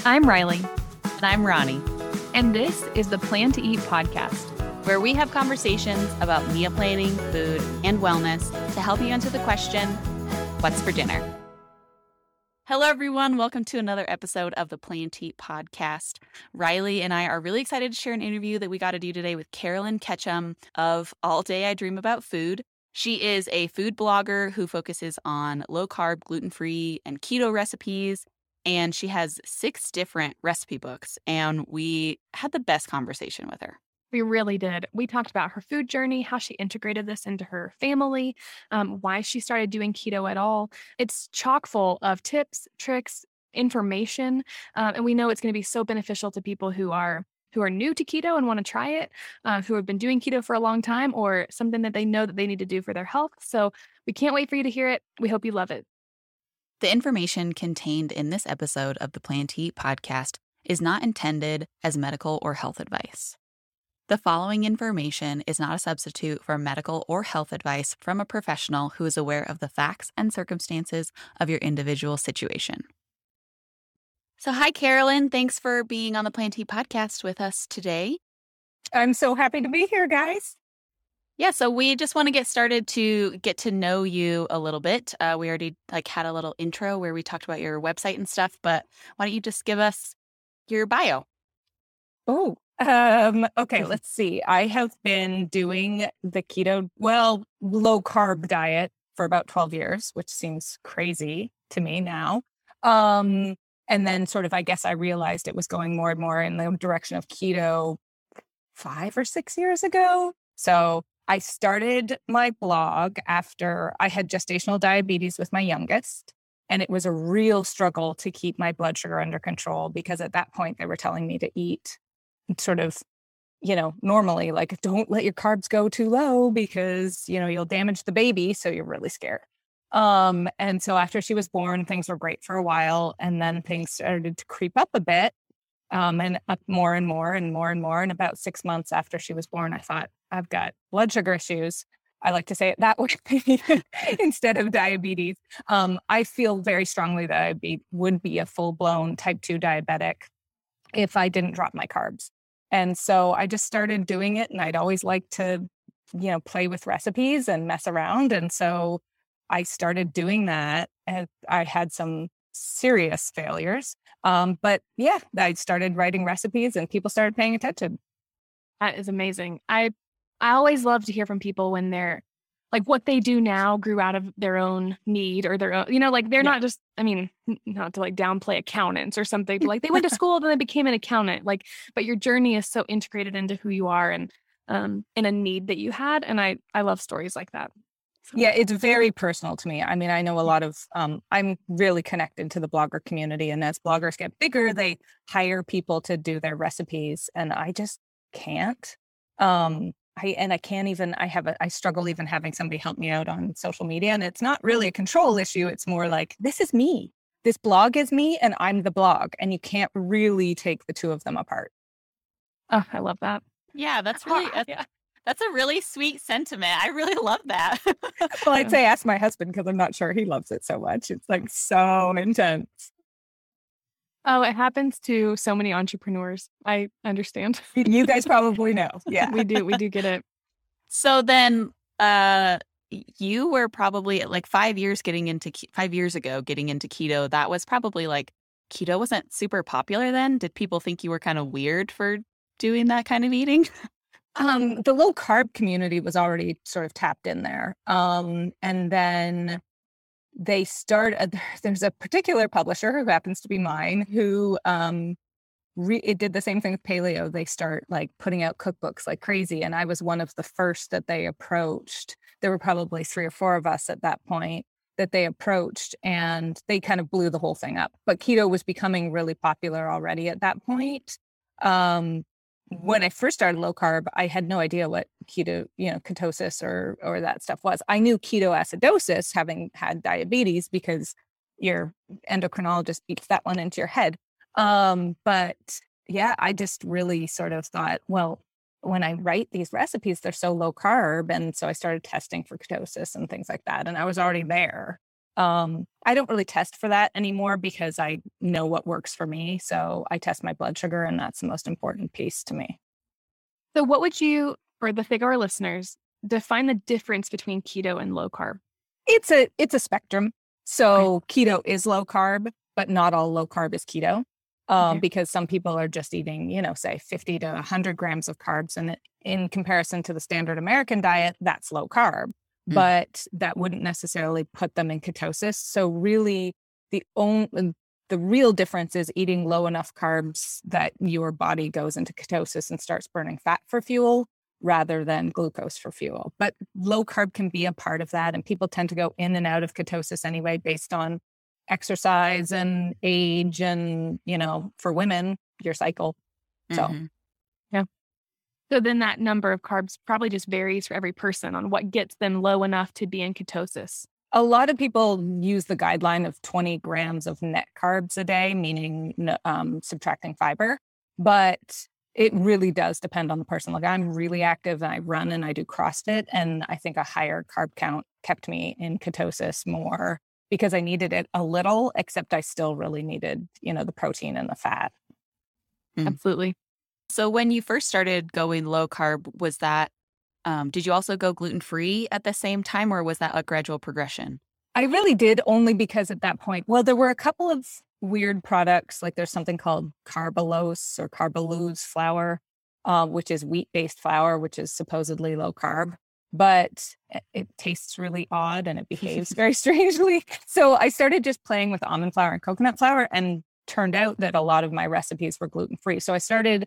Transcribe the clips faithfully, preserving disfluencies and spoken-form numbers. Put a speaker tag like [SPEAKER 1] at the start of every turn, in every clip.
[SPEAKER 1] I'm Riley.
[SPEAKER 2] And I'm Ronnie.
[SPEAKER 1] And this is the Plan to Eat podcast,
[SPEAKER 2] where we have conversations about meal planning, food, and wellness to help you answer the question, what's for dinner? Hello, everyone. Welcome to another episode of the Plan to Eat podcast. Riley and I are really excited to share an interview that we got to do today with Carolyn Ketchum of All Day I Dream About Food. She is a food blogger who focuses on low-carb, gluten-free, and keto recipes. And she has six different recipe books, and we had the best conversation with her.
[SPEAKER 1] We really did. We talked about her food journey, how she integrated this into her family, um, why she started doing keto at all. It's chock full of tips, tricks, information, um, and we know it's going to be so beneficial to people who are who are new to keto and want to try it, uh, who have been doing keto for a long time, or something that they know that they need to do for their health. So we can't wait for you to hear it. We hope you love it.
[SPEAKER 2] The information contained in this episode of the Plan to Eat podcast is not intended as medical or health advice. The following information is not a substitute for medical or health advice from a professional who is aware of the facts and circumstances of your individual situation. So hi, Carolyn. Thanks for being on the Plan to Eat podcast with us today.
[SPEAKER 3] I'm so happy to be here, guys.
[SPEAKER 2] Yeah, so we just want to get started to get to know you a little bit. Uh, we already like had a little intro where we talked about your website and stuff, but why don't you just give us your bio?
[SPEAKER 3] Oh, um, okay, let's see. I have been doing the keto, well, low carb diet for about twelve years, which seems crazy to me now. Um, and then sort of, I guess I realized it was going more and more in the direction of keto five or six years ago. So I started my blog after I had gestational diabetes with my youngest, and it was a real struggle to keep my blood sugar under control because at that point they were telling me to eat sort of, you know, normally, like don't let your carbs go too low because, you know, you'll damage the baby. So you're really scared. Um, and so after she was born, things were great for a while, and then things started to creep up a bit. Um, and up more and more and more and more. And about six months after she was born, I thought, I've got blood sugar issues. I like to say it that way instead of diabetes. Um, I feel very strongly that I be, would be a full-blown type two diabetic if I didn't drop my carbs. And so I just started doing it. And I'd always like to, you know, play with recipes and mess around. And so I started doing that. And I had some serious failures. Um, but yeah, I started writing recipes and people started paying attention.
[SPEAKER 1] That is amazing. I I always love to hear from people when they're like what they do now grew out of their own need or their own, you know, like they're yeah. not just, I mean, not to like downplay accountants or something, but like they went to school and then they became an accountant. Like, but your journey is so integrated into who you are and um in a need that you had. And I I love stories like that.
[SPEAKER 3] So. Yeah, it's very personal to me. I mean, I know a lot of, um, I'm really connected to the blogger community. And as bloggers get bigger, they hire people to do their recipes. And I just can't. Um, I And I can't even, I have a, I struggle even having somebody help me out on social media. And it's not really a control issue. It's more like, this is me. This blog is me and I'm the blog. And you can't really take the two of them apart.
[SPEAKER 1] Oh, I love that.
[SPEAKER 2] Yeah, that's really, that's, yeah. That's a really sweet sentiment. I really love that.
[SPEAKER 3] Well, I'd say ask my husband because I'm not sure he loves it so much. It's like so intense.
[SPEAKER 1] Oh, it happens to so many entrepreneurs. I understand.
[SPEAKER 3] You guys probably know. Yeah,
[SPEAKER 1] we do. We do get it.
[SPEAKER 2] So then uh, you were probably like five years getting into five years ago, getting into keto. That was probably like keto wasn't super popular then. Did people think you were kind of weird for doing that kind of eating?
[SPEAKER 3] Um, the low carb community was already sort of tapped in there. Um, and then they start, uh, there's a particular publisher who happens to be mine who um, re- it did the same thing with paleo. They start like putting out cookbooks like crazy. And I was one of the first that they approached. There were probably three or four of us at that point that they approached, and they kind of blew the whole thing up. But keto was becoming really popular already at that point. Um, When I first started low carb, I had no idea what keto, you know, ketosis or or that stuff was. I knew ketoacidosis, having had diabetes, because your endocrinologist beats that one into your head. Um, but yeah, I just really sort of thought, well, when I write these recipes, they're so low carb. And so I started testing for ketosis and things like that. And I was already there. Um, I don't really test for that anymore because I know what works for me. So I test my blood sugar, and that's the most important piece to me.
[SPEAKER 1] So what would you, for the sake of our listeners, define the difference between keto and low carb?
[SPEAKER 3] It's a it's a spectrum. So okay. Keto is low carb, but not all low carb is keto. Um, okay. Because some people are just eating, you know, say fifty to one hundred grams of carbs. And in comparison to the standard American diet, that's low carb. Mm. But that wouldn't necessarily put them in ketosis. So really, the only, the real difference is eating low enough carbs that your body goes into ketosis and starts burning fat for fuel rather than glucose for fuel. But low carb can be a part of that. And people tend to go in and out of ketosis anyway, based on exercise and age and, you know, for women, your cycle. So,
[SPEAKER 1] mm-hmm. yeah. So then that number of carbs probably just varies for every person on what gets them low enough to be in ketosis.
[SPEAKER 3] A lot of people use the guideline of twenty grams of net carbs a day, meaning um, subtracting fiber. But it really does depend on the person. Like I'm really active and I run and I do CrossFit. And I think a higher carb count kept me in ketosis more because I needed it a little, except I still really needed, you know, the protein and the fat.
[SPEAKER 1] Mm. Absolutely.
[SPEAKER 2] So when you first started going low carb, was that, um, did you also go gluten-free at the same time, or was that a gradual progression?
[SPEAKER 3] I really did, only because at that point, well, there were a couple of weird products. Like there's something called Carbolose or Carbolose flour, uh, which is wheat-based flour, which is supposedly low carb, but it, it tastes really odd and it behaves very strangely. So I started just playing with almond flour and coconut flour, and turned out that a lot of my recipes were gluten-free. So I started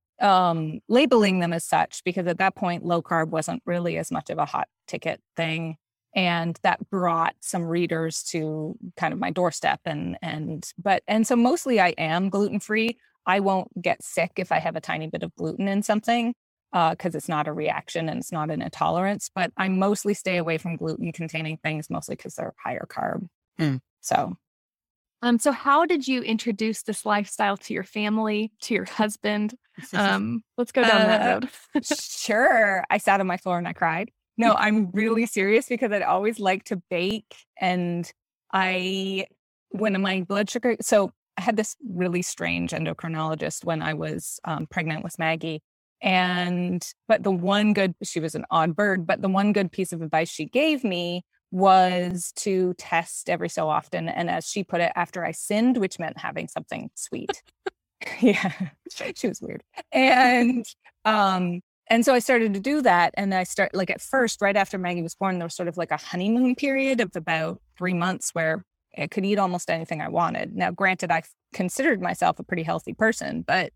[SPEAKER 3] um, labeling them as such, because at that point, low carb wasn't really as much of a hot ticket thing. And that brought some readers to kind of my doorstep. And, and, but, and so mostly I am gluten-free. I won't get sick if I have a tiny bit of gluten in something, uh, cause it's not a reaction and it's not an intolerance, but I mostly stay away from gluten containing things, mostly cause they're higher carb. Mm. So.
[SPEAKER 1] Um, so how did you introduce this lifestyle to your family, to your husband? Um, let's go down uh, that road.
[SPEAKER 3] Sure. I sat on my floor and I cried. No, I'm really serious, because I'd always liked to bake. And I, when my blood sugar, so I had this really strange endocrinologist when I was um, pregnant with Maggie. And, but the one good, she was an odd bird, but the one good piece of advice she gave me was to test every so often. And as she put it, after I sinned, which meant having something sweet. Yeah, she was weird. And, um, And so I started to do that. And I start like at first, right after Maggie was born, there was sort of like a honeymoon period of about three months where I could eat almost anything I wanted. Now, granted, I considered myself a pretty healthy person, but,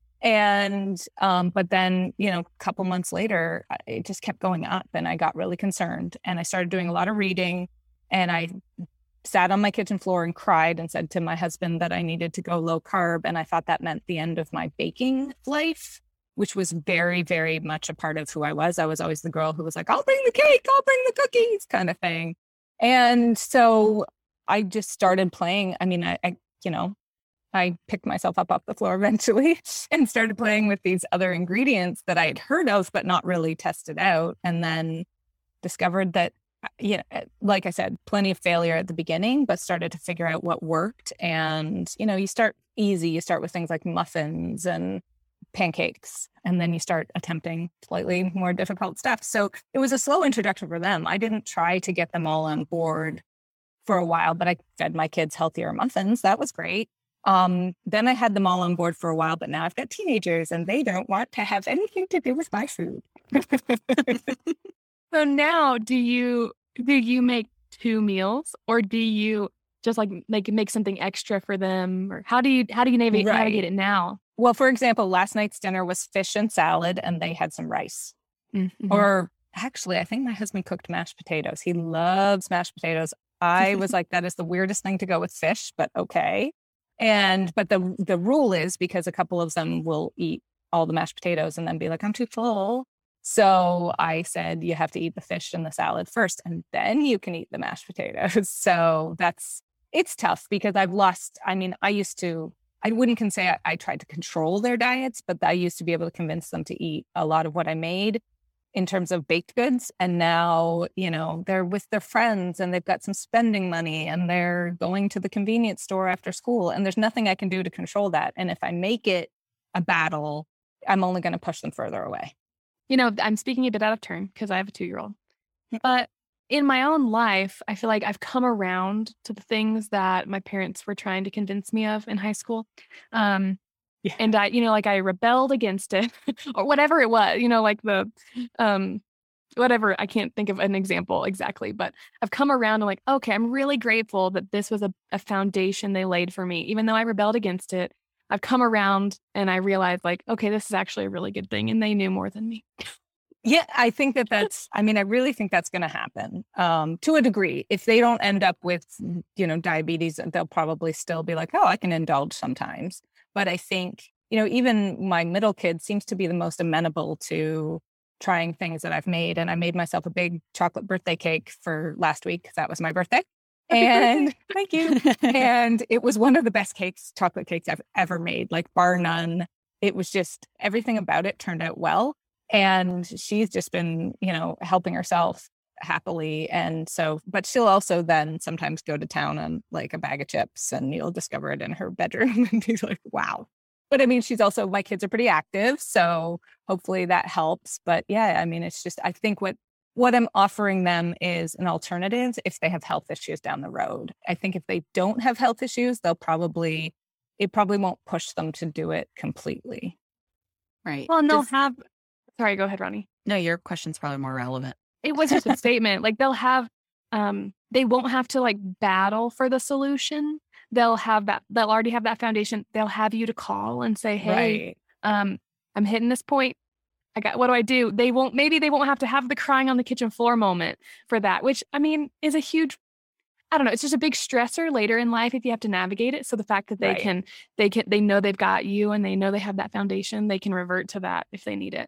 [SPEAKER 3] and, um, but then, you know, a couple months later, it just kept going up and I got really concerned, and I started doing a lot of reading, and I sat on my kitchen floor and cried and said to my husband that I needed to go low carb. And I thought that meant the end of my baking life, which was very, very much a part of who I was. I was always the girl who was like, I'll bring the cake, I'll bring the cookies kind of thing. And so I just started playing. I mean, I, I you know, I picked myself up off the floor eventually and started playing with these other ingredients that I had heard of, but not really tested out. And then discovered that, you know, like I said, plenty of failure at the beginning, but started to figure out what worked. And, you know, you start easy. You start with things like muffins and pancakes, and then you start attempting slightly more difficult stuff. So it was a slow introduction for them. I didn't try to get them all on board for a while, but I fed my kids healthier muffins. That was great. Um, then I had them all on board for a while, but now I've got teenagers and they don't want to have anything to do with my food.
[SPEAKER 1] So now do you, do you make two meals, or do you just like make, make something extra for them? Or how do you, how do you navigate, right. navigate it now?
[SPEAKER 3] Well, for example, last night's dinner was fish and salad, and they had some rice. Mm-hmm. Or actually, I think my husband cooked mashed potatoes. He loves mashed potatoes. I was like, that is the weirdest thing to go with fish, but okay. And, but the the rule is, because a couple of them will eat all the mashed potatoes and then be like, I'm too full. So I said, you have to eat the fish and the salad first, and then you can eat the mashed potatoes. So that's, it's tough because I've lost, I mean, I used to, I wouldn't can say I, I tried to control their diets, but I used to be able to convince them to eat a lot of what I made. in terms of baked goods. And now, you know, they're with their friends and they've got some spending money and they're going to the convenience store after school. And there's nothing I can do to control that. And if I make it a battle, I'm only going to push them further away.
[SPEAKER 1] You know, I'm speaking a bit out of turn because I have a two-year-old. But in my own life, I feel like I've come around to the things that my parents were trying to convince me of in high school. Um, Yeah. And I, you know, like I rebelled against it or whatever it was, you know, like the, um, whatever, I can't think of an example exactly, but I've come around and like, okay, I'm really grateful that this was a, a foundation they laid for me. Even though I rebelled against it, I've come around and I realized like, okay, this is actually a really good thing. And they knew more than me.
[SPEAKER 3] Yeah, I think that that's, I mean, I really think that's going to happen um, to a degree. If they don't end up with, you know, diabetes, they'll probably still be like, oh, I can indulge sometimes. But I think, you know, even my middle kid seems to be the most amenable to trying things that I've made. And I made myself a big chocolate birthday cake for last week because that was my birthday. And thank you. And it was one of the best cakes, chocolate cakes I've ever made, like bar none. It was just, everything about it turned out well. And she's just been, you know, helping herself happily. And so, but she'll also then sometimes go to town on like a bag of chips and you'll discover it in her bedroom and be like, wow. But I mean, she's also, my kids are pretty active. So hopefully that helps. But yeah, I mean, it's just, I think what, what I'm offering them is an alternative if they have health issues down the road. I think if they don't have health issues, they'll probably, it probably won't push them to do it completely.
[SPEAKER 2] Right.
[SPEAKER 1] Well, and they'll
[SPEAKER 2] Does,
[SPEAKER 1] have, sorry, go ahead, Ronnie.
[SPEAKER 2] No, your question's probably more relevant.
[SPEAKER 1] It was just a statement. Like they'll have, um, they won't have to like battle for the solution. They'll have that, they'll already have that foundation. They'll have you to call and say, hey, right. um, I'm hitting this point. I got, what do I do? They won't, maybe they won't have to have the crying on the kitchen floor moment for that, which I mean, is a huge, I don't know. It's just a big stressor later in life if you have to navigate it. So the fact that they right. can, they can, they know they've got you and they know they have that foundation, they can revert to that if they need it.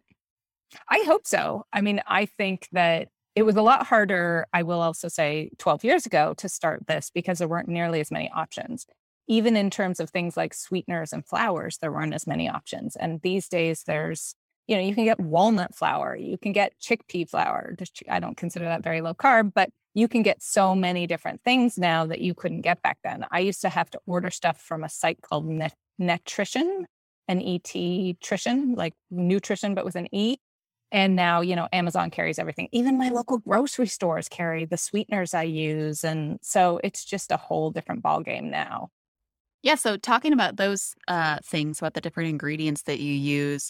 [SPEAKER 3] I hope so. I mean, I think that it was a lot harder, I will also say, twelve years ago to start this because there weren't nearly as many options. Even in terms of things like sweeteners and flours, there weren't as many options. And these days there's, you know, you can get walnut flour, you can get chickpea flour. I don't consider that very low carb, but you can get so many different things now that you couldn't get back then. I used to have to order stuff from a site called Net- Netrition, N E T Trition, like nutrition, but with an E. And now, you know, Amazon carries everything. Even my local grocery stores carry the sweeteners I use. And so it's just a whole different ballgame now.
[SPEAKER 2] Yeah. So talking about those uh, things, about the different ingredients that you use,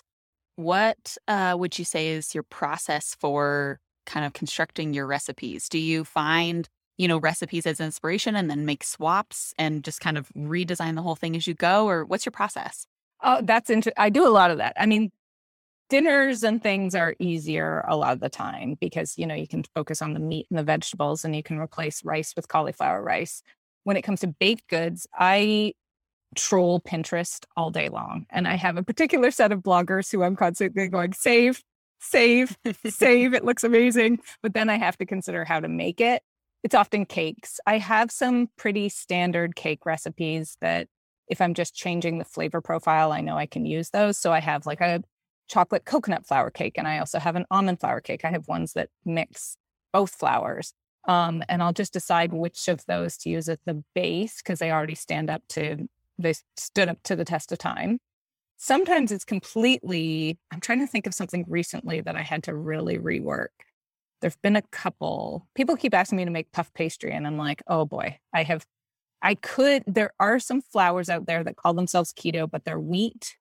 [SPEAKER 2] what uh, would you say is your process for kind of constructing your recipes? Do you find, you know, recipes as inspiration and then make swaps and just kind of redesign the whole thing as you go? Or what's your process?
[SPEAKER 3] Oh, that's interesting. I do a lot of that. I mean, dinners and things are easier a lot of the time because, you know, you can focus on the meat and the vegetables and you can replace rice with cauliflower rice. When it comes to baked goods, I troll Pinterest all day long. And I have a particular set of bloggers who I'm constantly going, save, save, save. It looks amazing. But then I have to consider how to make it. It's often cakes. I have some pretty standard cake recipes that if I'm just changing the flavor profile, I know I can use those. So I have like a chocolate coconut flour cake. And I also have an almond flour cake. I have ones that mix both flours. Um, and I'll just decide which of those to use as the base because they already stand up to, they stood up to the test of time. Sometimes it's completely, I'm trying to think of something recently that I had to really rework. There've been a couple, people keep asking me to make puff pastry and I'm like, oh boy, I have, I could, there are some flours out there that call themselves keto, but they're wheat.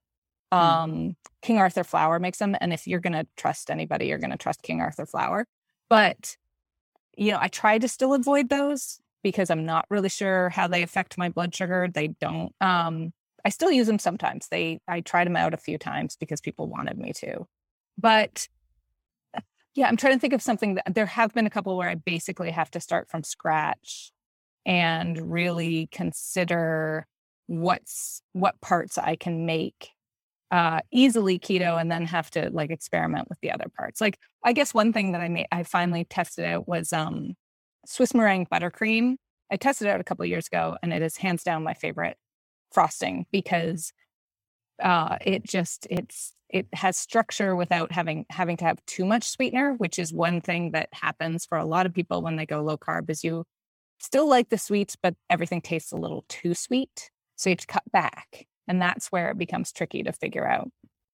[SPEAKER 3] Um, King Arthur flour makes them. And if you're going to trust anybody, you're going to trust King Arthur flour. But, you know, I try to still avoid those because I'm not really sure how they affect my blood sugar. They don't, um, I still use them sometimes. They, I tried them out a few times because people wanted me to, but yeah, I'm trying to think of something that there have been a couple where I basically have to start from scratch and really consider what's, what parts I can make Uh, easily keto and then have to like experiment with the other parts. Like, I guess one thing that I made, I finally tested out was um, Swiss meringue buttercream. I tested it out a couple of years ago and it is hands down my favorite frosting because uh, it just, it's, it has structure without having having to have too much sweetener, which is one thing that happens for a lot of people when they go low carb, is you still like the sweets, but everything tastes a little too sweet. So you have to cut back. And that's where it becomes tricky to figure out.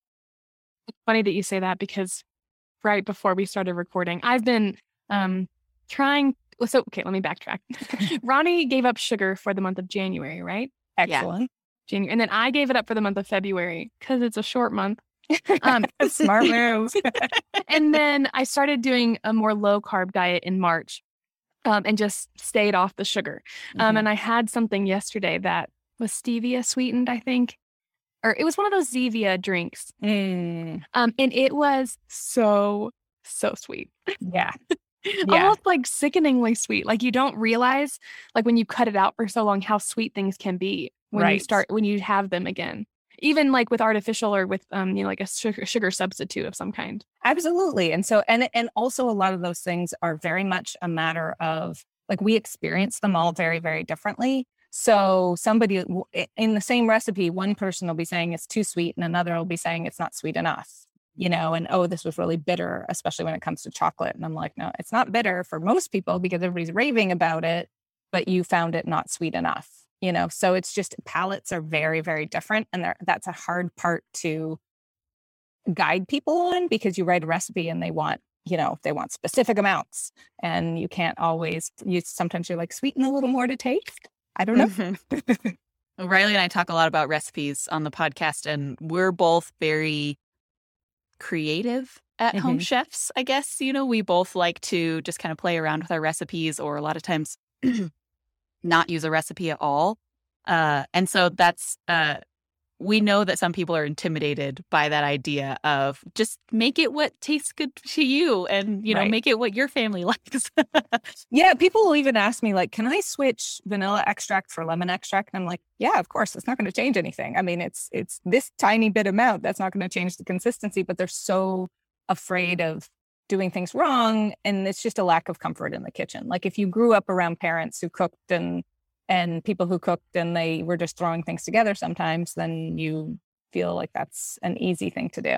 [SPEAKER 1] It's funny that you say that, because right before we started recording, I've been um, trying. So, okay, let me backtrack. Ronnie gave up sugar for the month of January, right?
[SPEAKER 3] Excellent.
[SPEAKER 1] Yeah. January. And then I gave it up for the month of February because it's a short month. Um,
[SPEAKER 3] Smart move.
[SPEAKER 1] And then I started doing a more low carb diet in March um, and just stayed off the sugar. Um,
[SPEAKER 3] Mm-hmm.
[SPEAKER 1] And I had something yesterday that was stevia sweetened, I think. Or it was one of those Zevia drinks.
[SPEAKER 3] Mm,
[SPEAKER 1] Um, and it was so, so sweet.
[SPEAKER 3] yeah. Yeah.
[SPEAKER 1] Almost like sickeningly sweet. Like you don't realize, like when you cut it out for so long, how sweet things can be when you
[SPEAKER 3] Right.
[SPEAKER 1] start, when you have them again. Even like with artificial or with, um, you know, like a sugar, sugar substitute of some kind.
[SPEAKER 3] Absolutely. And so, and, and also a lot of those things are very much a matter of, like, we experience them all very, very differently. So somebody in the same recipe, one person will be saying it's too sweet and another will be saying it's not sweet enough, you know, and, oh, this was really bitter, especially when it comes to chocolate. And I'm like, no, it's not bitter for most people because everybody's raving about it, but you found it not sweet enough, you know? So it's just, palates are very, very different. And that's a hard part to guide people on, because you write a recipe and they want, you know, they want specific amounts, and you can't always, you sometimes you're like, sweeten a little more to taste. I don't know.
[SPEAKER 2] Mm-hmm. Well, Riley and I talk a lot about recipes on the podcast, and we're both very creative at
[SPEAKER 3] Mm-hmm.
[SPEAKER 2] home chefs, I guess. You know, we both like to just kind of play around with our recipes, or a lot of times not use a recipe at all. Uh, and so that's, uh, we know that some people are intimidated by that idea of just make it what tastes good to you, and, you know,
[SPEAKER 3] Right.
[SPEAKER 2] make it what your family likes.
[SPEAKER 3] Yeah, people will even ask me, like, can I switch vanilla extract for lemon extract? And I'm like, yeah, of course. It's not going to change anything. I mean, it's it's this tiny bit amount. That's not going to change the consistency, but they're so afraid of doing things wrong. And it's just a lack of comfort in the kitchen. Like, if you grew up around parents who cooked and and people who cooked and they were just throwing things together sometimes, then you feel like that's an easy thing to do.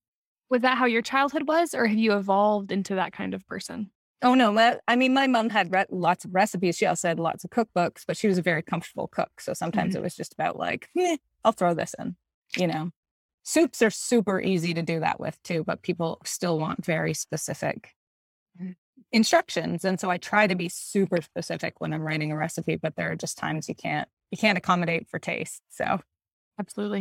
[SPEAKER 1] Was that how your childhood was, or have you evolved into that kind of person?
[SPEAKER 3] Oh, no. My, I mean, my mom had re- lots of recipes. She also had lots of cookbooks, but she was a very comfortable cook. So sometimes
[SPEAKER 1] Mhm.
[SPEAKER 3] it was just about like, eh, I'll throw this in, you know. Soups are super easy to do that with too, but people still want very specific instructions. And so I try to be super specific when I'm writing a recipe, but there are just times you can't, you can't accommodate for taste. So
[SPEAKER 1] Absolutely.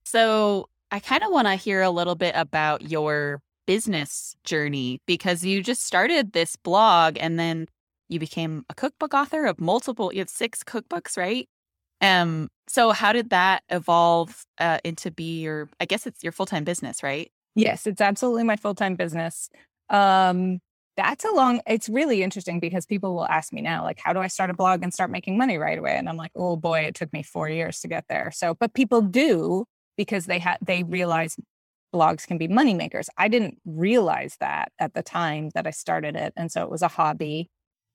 [SPEAKER 2] So I kind of want to hear a little bit about your business journey, because you just started this blog and then you became a cookbook author of multiple, you have six cookbooks, right? Um, so how did that evolve uh, into be your, I guess it's your full-time business, right?
[SPEAKER 3] yes, it's absolutely my full-time business. Um, that's a long, it's really interesting because people will ask me now, like, how do I start a blog and start making money right away? And I'm like, oh boy, it took me four years to get there. So, but people do, because they had, they realize blogs can be money makers. I didn't realize that at the time that I started it. And so it was a hobby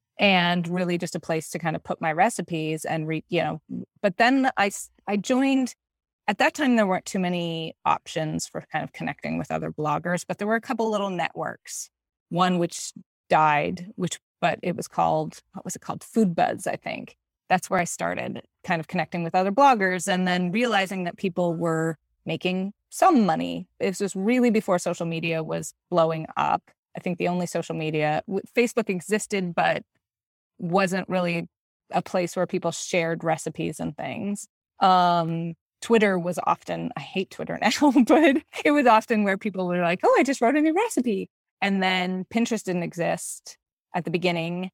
[SPEAKER 3] and really just a place to kind of put my recipes and read, you know, but then I, I joined, at that time, there weren't too many options for kind of connecting with other bloggers, but there were a couple little networks. One which died, which, but it was called, what was it called? Food Buzz, I think. That's where I started kind of connecting with other bloggers, and then realizing that people were making some money. This was really before social media was blowing up. I think the only social media, Facebook existed, but wasn't really a place where people shared recipes and things. Um, Twitter was often, I hate Twitter now, but it was often where people were like, oh, I just wrote a new recipe. And then Pinterest didn't exist at the beginning,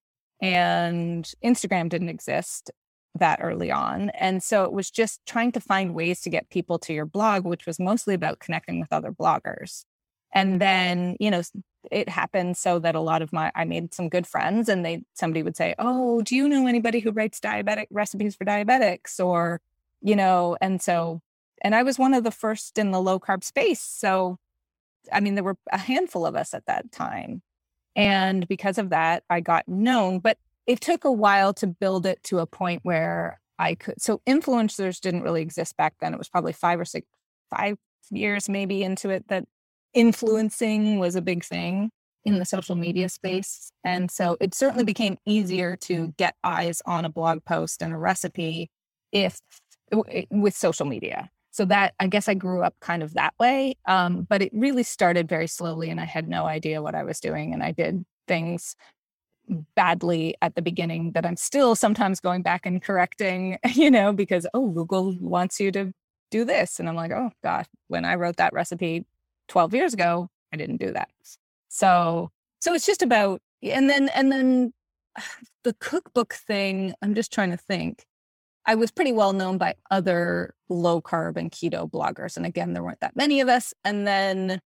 [SPEAKER 3] and Instagram didn't exist that early on. And so it was just trying to find ways to get people to your blog, which was mostly about connecting with other bloggers. And then, you know, it happened so that a lot of my, I made some good friends, and they, somebody would say, oh, do you know anybody who writes diabetic recipes for diabetics? Or, you know, and so, and I was one of the first in the low carb space. So I mean, there were a handful of us at that time. And because of that, I got known, but it took a while to build it to a point where I could. So influencers didn't really exist back then. It was probably five or six, five, years maybe into it that influencing was a big thing in the social media space. And so it certainly became easier to get eyes on a blog post and a recipe if with social media. So that, I guess I grew up kind of that way. Um, but it really started very slowly and I had no idea what I was doing. And I did things badly at the beginning that I'm still sometimes going back and correcting, you know, because, oh, Google wants you to do this. And I'm like, oh gosh, when I wrote that recipe twelve years ago, I didn't do that. So, so it's just about, and then, and then the cookbook thing, I'm just trying to think. I was pretty well known by other low carb and keto bloggers. And again, there weren't that many of us. And then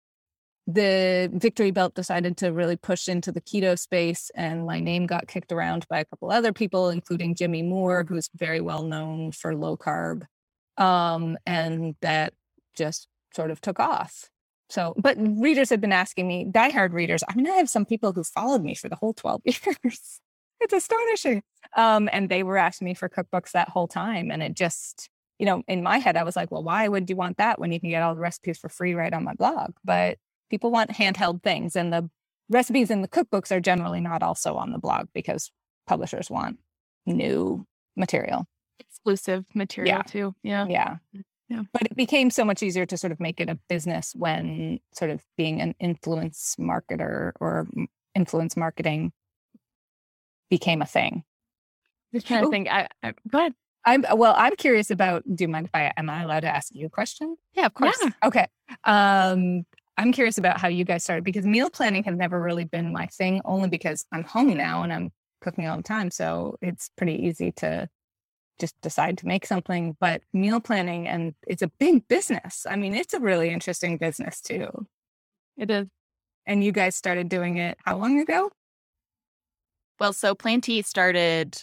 [SPEAKER 3] the Victory Belt decided to really push into the keto space. And my name got kicked around by a couple other people, including Jimmy Moore, who's very well known for low carb. Um, and that just sort of took off. So, but readers have been asking me, diehard readers, I mean, I have some people who followed me for the whole twelve years. It's astonishing. Um, and they were asking me for cookbooks that whole time. And it just, you know, in my head, I was like, well, why would you want that when you can get all the recipes for free right on my blog? But people want handheld things. And the recipes in the cookbooks are generally not also on the blog because publishers want new material.
[SPEAKER 1] Exclusive material
[SPEAKER 3] Yeah.
[SPEAKER 1] too. Yeah.
[SPEAKER 3] Yeah.
[SPEAKER 1] Yeah.
[SPEAKER 3] But it became so much easier to sort of make it a business when sort of being an influence marketer or m- influence marketing became a thing.
[SPEAKER 1] Just trying to
[SPEAKER 3] Oh.
[SPEAKER 1] think. I, I go ahead.
[SPEAKER 3] I'm well, I'm curious about, do you mind if I, am I allowed to ask you a question?
[SPEAKER 2] Yeah, of course.
[SPEAKER 1] Yeah.
[SPEAKER 3] Okay. Um, I'm curious about how you guys started because meal planning has never really been my thing, only because I'm home now and I'm cooking all the time. So it's pretty easy to just decide to make something, but meal planning, and it's a big business. I mean, it's a really interesting business too.
[SPEAKER 1] It is.
[SPEAKER 3] And you guys started doing it how long ago?
[SPEAKER 2] Well, so Planty started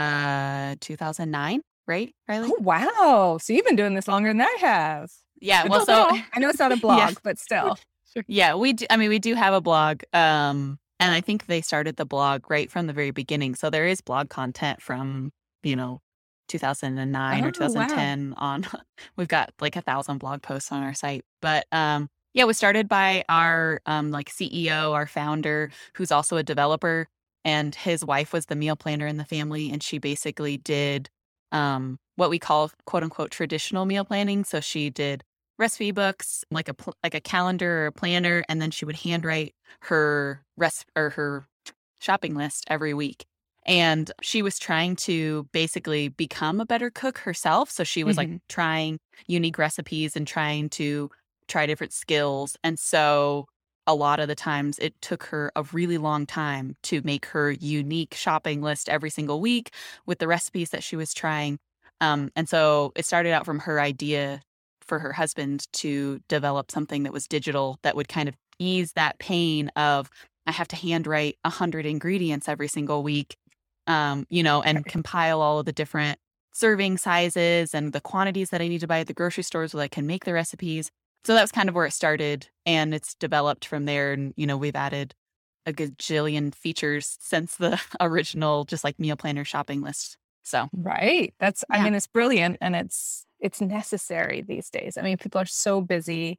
[SPEAKER 2] uh two thousand nine, right, Riley?
[SPEAKER 3] Oh, wow. So you've been doing this longer than I have.
[SPEAKER 2] Yeah, well, so
[SPEAKER 3] I know it's not a blog,
[SPEAKER 2] Yeah.
[SPEAKER 3] but still.
[SPEAKER 2] yeah, we do, I mean, we do have a blog. Um, and I think they started the blog right from the very beginning. So there is blog content from, you know, two thousand nine
[SPEAKER 3] Oh,
[SPEAKER 2] or two thousand ten on. We've got like a thousand blog posts on our site. But um, yeah, it was started by our um, like C E O, our founder, who's also a developer. And his wife was the meal planner in the family. And she basically did um, what we call quote unquote traditional meal planning. So she did recipe books, like a pl- like a calendar or a planner, and then she would handwrite her rest or her shopping list every week. And she was trying to basically become a better cook herself. So she was
[SPEAKER 3] Mhm.
[SPEAKER 2] like trying unique recipes and trying to try different skills. And so a lot of the times it took her a really long time to make her unique shopping list every single week with the recipes that she was trying. Um, and so it started out from her idea for her husband to develop something that was digital that would kind of ease that pain of I have to handwrite a hundred ingredients every single week, um, you know, and
[SPEAKER 3] Right.
[SPEAKER 2] compile all of the different serving sizes and the quantities that I need to buy at the grocery stores so that I can make the recipes. So that was kind of where it started, and it's developed from there. And, you know, we've added a gajillion features since the original, just like meal planner shopping list. So,
[SPEAKER 3] Right. That's, I
[SPEAKER 2] Yeah.
[SPEAKER 3] mean, it's brilliant and it's, it's necessary these days. I mean, people are so busy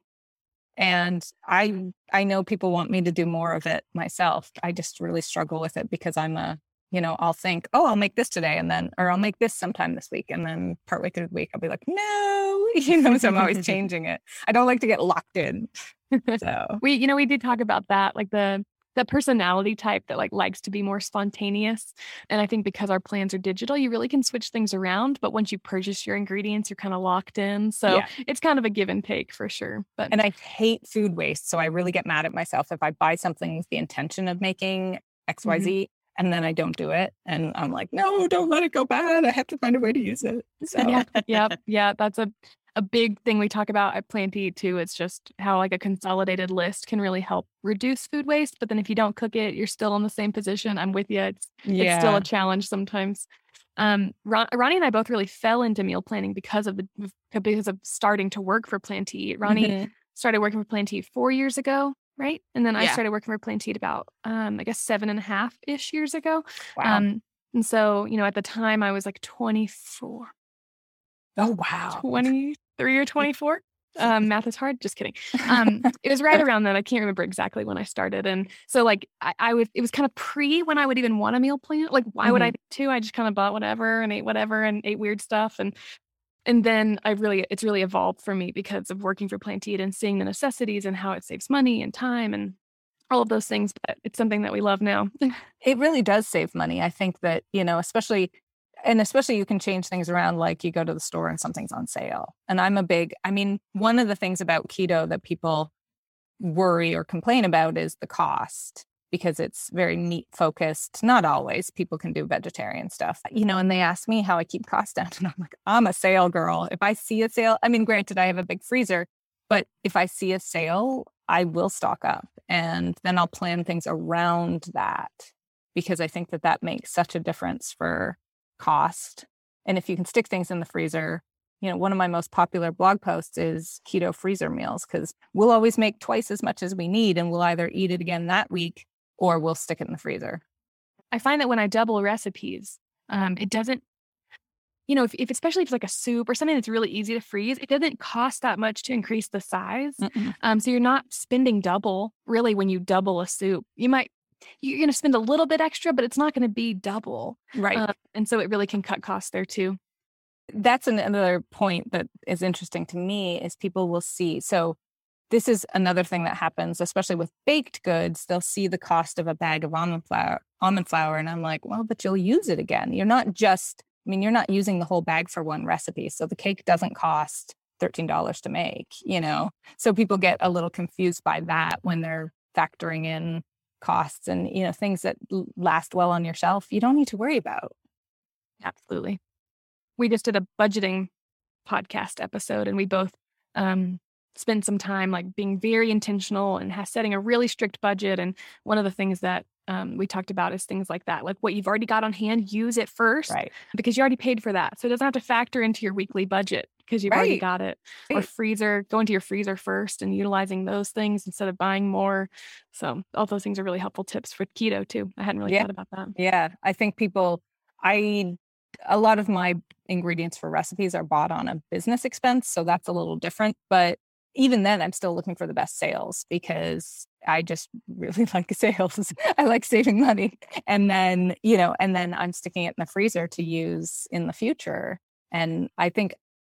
[SPEAKER 3] and I, I know people want me to do more of it myself. I just really struggle with it because I'm a, you know, I'll think, oh, I'll make this today and then, or I'll make this sometime this week. And then partway through the week, I'll be like, no, you know, so I'm always changing it. I don't like to get locked in. So,
[SPEAKER 1] We, you know, we did talk about that, like the the personality type that like likes to be more spontaneous. And I think because our plans are digital, you really can switch things around. But once you purchase your ingredients, you're kind of locked in. So
[SPEAKER 3] Yeah.
[SPEAKER 1] it's kind of a give and take for sure. But
[SPEAKER 3] and I hate food waste. So I really get mad at myself if I buy something with the intention of making X Y Z and then I don't do it. And I'm like, no, don't let it go bad. I have to find a way to use it. So
[SPEAKER 1] yeah, yeah, yeah. That's a a big thing we talk about at Plan to Eat too. It's just how like a consolidated list can really help reduce food waste. But then if you don't cook it, you're still in the same position. I'm with you. It's it's still a challenge sometimes. Um, Ron, Ronnie and I both really fell into meal planning because of the because of starting to work for Plan to Eat. Ronnie
[SPEAKER 3] Mhm.
[SPEAKER 1] started working for Plan to Eat four years ago, right? And then I
[SPEAKER 2] Yeah.
[SPEAKER 1] started working for Plan to Eat about um, I guess seven and a half ish years ago.
[SPEAKER 3] Wow.
[SPEAKER 1] Um, and so you know, at the time I was like twenty-four.
[SPEAKER 3] Oh, wow.
[SPEAKER 1] twenty-three or twenty-four. Um, math is hard. Just kidding. Um, it was right around then. I can't remember exactly when I started. And so like I, I would, it was kind of pre when I would even want a meal plan. Like, why would I
[SPEAKER 3] Mhm.
[SPEAKER 1] do? I just kind of bought whatever and ate whatever and ate weird stuff. And and then I really, it's really evolved for me because of working for Plant Eat and seeing the necessities and how it saves money and time and all of those things. But it's something that we love now.
[SPEAKER 3] It really does save money. I think that, you know, especially, and especially you can change things around, like you go to the store and something's on sale. And I'm a big, I mean, one of the things about keto that people worry or complain about is the cost, because it's very meat focused. Not always. People can do vegetarian stuff, you know, and they ask me how I keep costs down. And I'm like, I'm a sale girl. If I see a sale, I mean, granted, I have a big freezer, but if I see a sale, I will stock up, and then I'll plan things around that, because I think that that makes such a difference for cost. And if you can stick things in the freezer, you know, one of my most popular blog posts is keto freezer meals, because we'll always make twice as much as we need, and we'll either eat it again that week or we'll stick it in the freezer.
[SPEAKER 1] I find that when I double recipes, um, it doesn't, you know, if, if especially if it's like a soup or something that's really easy to freeze, it doesn't cost that much to increase the size. Um, so you're not spending double really when you double a soup. You might, you're going to spend a little bit extra, but it's not going to be double.
[SPEAKER 3] Right.
[SPEAKER 1] Uh, and so it really can cut costs there too.
[SPEAKER 3] That's an, another point that is interesting to me is people will see. So this is another thing that happens, especially with baked goods. They'll see the cost of a bag of almond flour, almond flour. And I'm like, well, but you'll use it again. You're not just, I mean, you're not using the whole bag for one recipe. So the cake doesn't cost thirteen dollars to make, you know? So people get a little confused by that when they're factoring in costs and, you know, things that last well on your shelf, you don't need to worry about.
[SPEAKER 1] Absolutely. We just did a budgeting podcast episode, and we both um, spent some time like being very intentional and has setting a really strict budget. And one of the things that um, we talked about is things like that, like what you've already got on hand, use it first,
[SPEAKER 3] Right.
[SPEAKER 1] because you already paid for that. So it doesn't have to factor into your weekly budget because you've already
[SPEAKER 3] Right.
[SPEAKER 1] got it. Or
[SPEAKER 3] Right.
[SPEAKER 1] freezer, go into your freezer first and utilizing those things instead of buying more. So all those things are really helpful tips for keto too. I hadn't really
[SPEAKER 3] Yeah.
[SPEAKER 1] thought about that.
[SPEAKER 3] Yeah. I think people, I, a lot of my ingredients for recipes are bought on a business expense. So that's a little different. But even then, I'm still looking for the best sales because I just really like sales. I like saving money. And then, you know, and then I'm sticking it in the freezer to use in the future. And I think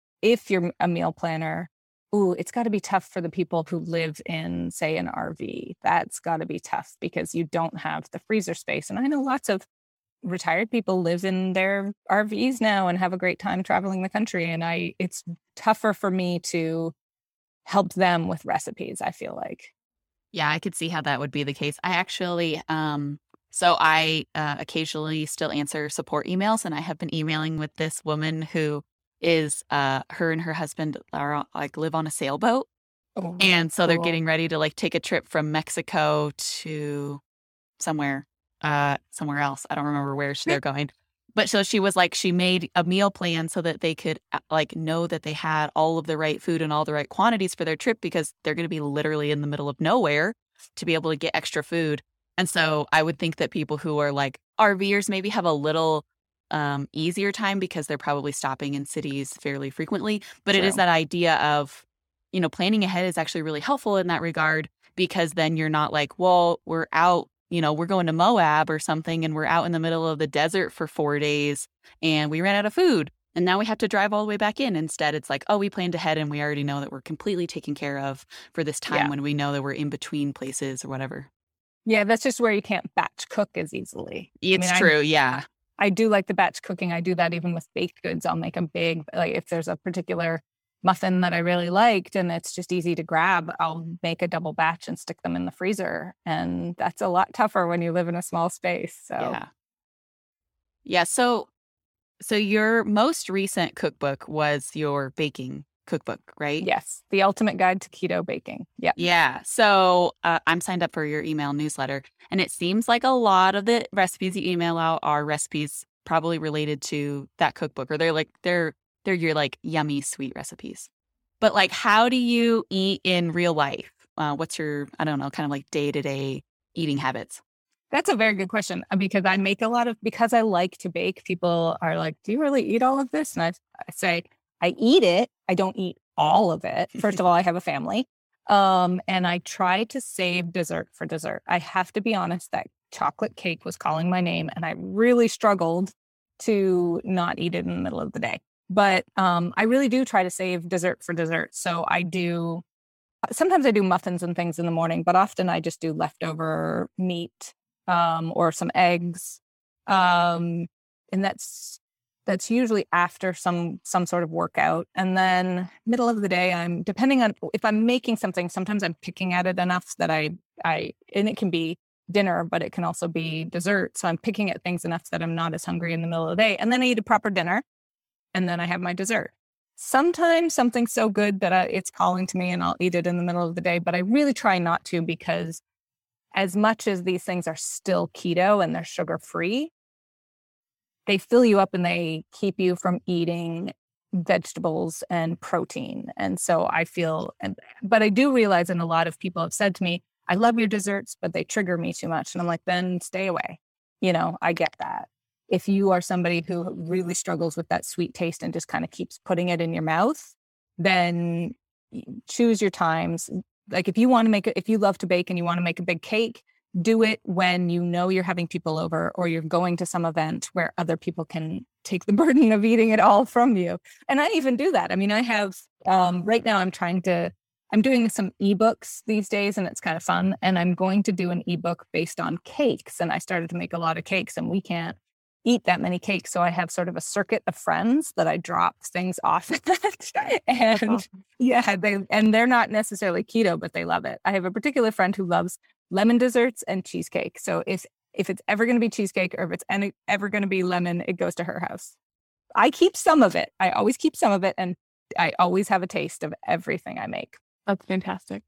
[SPEAKER 3] if you're a meal planner, ooh, it's got to be tough for the people who live in, say, an R V. That's got to be tough because you don't have the freezer space. And I know lots of retired people live in their R Vs now and have a great time traveling the country. And I, it's tougher for me to help them with recipes, I feel like.
[SPEAKER 2] Yeah, I could see how that would be the case. I actually, um, so I uh, occasionally still answer support emails, and I have been emailing with this woman who is, uh, her and her husband are like live on a sailboat.
[SPEAKER 3] Oh,
[SPEAKER 2] And so they're
[SPEAKER 3] cool.
[SPEAKER 2] getting ready to like take a trip from Mexico to somewhere, uh, somewhere else. I don't remember where she- they're going. But so she was like, she made a meal plan so that they could uh, like know that they had all of the right food and all the right quantities for their trip, because they're going to be literally in the middle of nowhere to be able to get extra food. And so I would think that people who are like RVers maybe have a little um, easier time because they're probably stopping in cities fairly frequently. But it is
[SPEAKER 3] True.
[SPEAKER 2] that idea of, you know, planning ahead is actually really helpful in that regard, because then you're not like, well, we're out, you know, we're going to Moab or something and we're out in the middle of the desert for four days and we ran out of food and now we have to drive all the way back in. Instead, it's like, oh, we planned ahead and we already know that we're completely taken care of for this time
[SPEAKER 3] Yeah.
[SPEAKER 2] when we know that we're in between places or whatever.
[SPEAKER 3] Yeah, that's just where you can't batch cook as easily.
[SPEAKER 2] It's
[SPEAKER 3] mean, I-
[SPEAKER 2] true. Yeah.
[SPEAKER 3] I do like the batch cooking. I do that even with baked goods. I'll make a big, like if there's a particular muffin that I really liked and it's just easy to grab, I'll make a double batch and stick them in the freezer. And that's a lot tougher when you live in a small space. So
[SPEAKER 2] Yeah. Yeah. So, so your most recent cookbook was your baking cookbook, right?
[SPEAKER 3] yes, the ultimate guide to keto baking. Yeah.
[SPEAKER 2] Yeah. So uh, I'm signed up for your email newsletter, and it seems like a lot of the recipes you email out are recipes probably related to that cookbook, or they're like they're they're your like yummy sweet recipes. But like, how do you eat in real life? Uh, what's your I don't know, kind of like day to day eating habits?
[SPEAKER 3] That's a very good question uh, because I make a lot of, because I like to bake, people are like, do you really eat all of this? And I, I say, I eat it. I don't eat all of it. First of all, I have a family. Um, and I try to save dessert for dessert. I have to be honest, that chocolate cake was calling my name, and I really struggled to not eat it in the middle of the day. But um, I really do try to save dessert for dessert. So I do, sometimes I do muffins and things in the morning, but often I just do leftover meat um, or some eggs. Um, and that's that's usually after some some sort of workout. And then middle of the day, I'm, depending on if I'm making something, sometimes I'm picking at it enough that I, I and it can be dinner, but it can also be dessert. So I'm picking at things enough that I'm not as hungry in the middle of the day. And then I eat a proper dinner, and then I have my dessert. Sometimes something's so good that I, it's calling to me and I'll eat it in the middle of the day, but I really try not to, because as much as these things are still keto and they're sugar-free, they fill you up and they keep you from eating vegetables and protein. And so I feel, and, but I do realize, and a lot of people have said to me, I love your desserts, but they trigger me too much. And I'm like, then stay away. You know, I get that. If you are somebody who really struggles with that sweet taste and just kind of keeps putting it in your mouth, then choose your times. Like if you want to make it, if you love to bake and you want to make a big cake, do it when you know you're having people over or you're going to some event where other people can take the burden of eating it all from you. And I even do that. I mean, I have, um, right now I'm trying to, I'm doing some ebooks these days, and it's kind of fun. And I'm going to do an ebook based on cakes. And I started to make a lot of cakes, and we can't eat that many cakes. So I have sort of a circuit of friends that I drop things off at. and awesome. yeah, they, and they're not necessarily keto, but they love it. I have a particular friend who loves lemon desserts and cheesecake. So if, if it's ever going to be cheesecake or if it's any, ever going to be lemon, it goes to her house. I keep some of it. I always keep some of it. And I always have a taste of everything I make.
[SPEAKER 1] That's fantastic.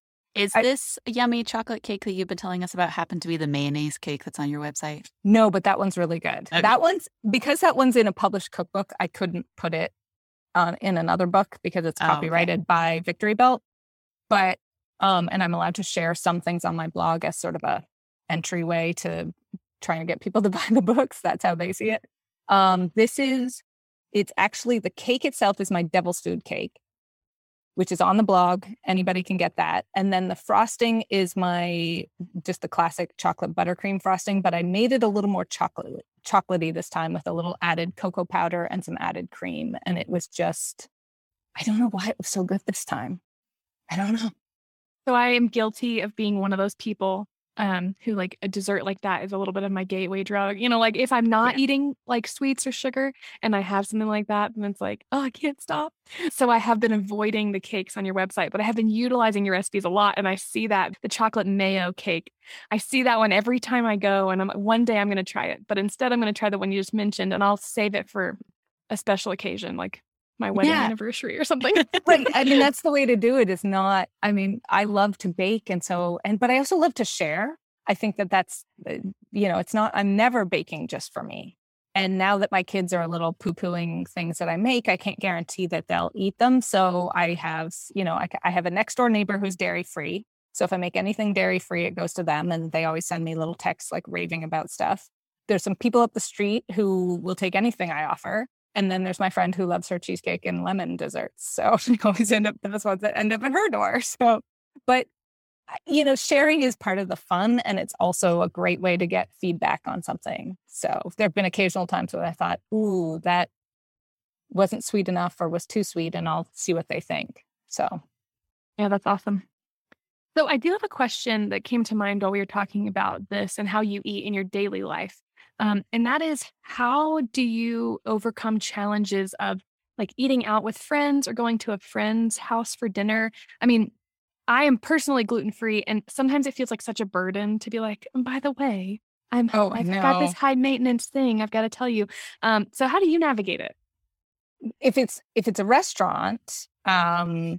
[SPEAKER 2] Is
[SPEAKER 3] I,
[SPEAKER 2] this yummy chocolate cake that you've been telling us about happen to be the mayonnaise cake that's on your website?
[SPEAKER 3] No, but that one's really good. Okay. That one's, because that one's in a published cookbook, I couldn't put it on in another book because it's copyrighted oh, okay. by Victory Belt. But, um, and I'm allowed to share some things on my blog as sort of a entryway to trying to get people to buy the books. That's how they see it. Um, this is, it's actually, the cake itself is my devil's food cake, which is on the blog. Anybody can get that. And then the frosting is my, just the classic chocolate buttercream frosting, but I made it a little more chocolate, chocolatey this time with a little added cocoa powder and some added cream. And it was just, I don't know why it was so good this time. I don't know.
[SPEAKER 1] So I am guilty of being one of those people um, who like a dessert like that is a little bit of my gateway drug. You know, like if I'm not yeah. eating like sweets or sugar and I have something like that, then it's like, oh, I can't stop. So I have been avoiding the cakes on your website, but I have been utilizing your recipes a lot. And I see that the chocolate mayo cake, I see that one every time I go, and I'm one day I'm going to try it. But instead I'm going to try the one you just mentioned, and I'll save it for a special occasion, like my wedding yeah. anniversary or something.
[SPEAKER 3] Right. I mean, that's the way to do it. Is not, I mean, I love to bake. And so, and, but I also love to share. I think that that's, you know, it's not, I'm never baking just for me. And now that my kids are a little poo-pooing things that I make, I can't guarantee that they'll eat them. So I have, you know, I, I have a next door neighbor who's dairy free. So if I make anything dairy free, it goes to them. And they always send me little texts like raving about stuff. There's some people up the street who will take anything I offer. And then there's my friend who loves her cheesecake and lemon desserts. So she always end up, those ones that end up at her door. So, but, you know, sharing is part of the fun. And it's also a great way to get feedback on something. So there have been occasional times where I thought, ooh, that wasn't sweet enough or was too sweet, and I'll see what they think. So.
[SPEAKER 1] Yeah, that's awesome. So I do have a question that came to mind while we were talking about this and how you eat in your daily life. Um, and that is, how do you overcome challenges of like eating out with friends or going to a friend's house for dinner? I mean, I am personally gluten-free, and sometimes it feels like such a burden to be like, and by the way, I'm,
[SPEAKER 3] oh,
[SPEAKER 1] I've
[SPEAKER 3] no.
[SPEAKER 1] got this high maintenance thing I've got to tell you. Um, so how do you navigate it?
[SPEAKER 3] If it's, if it's a restaurant, um,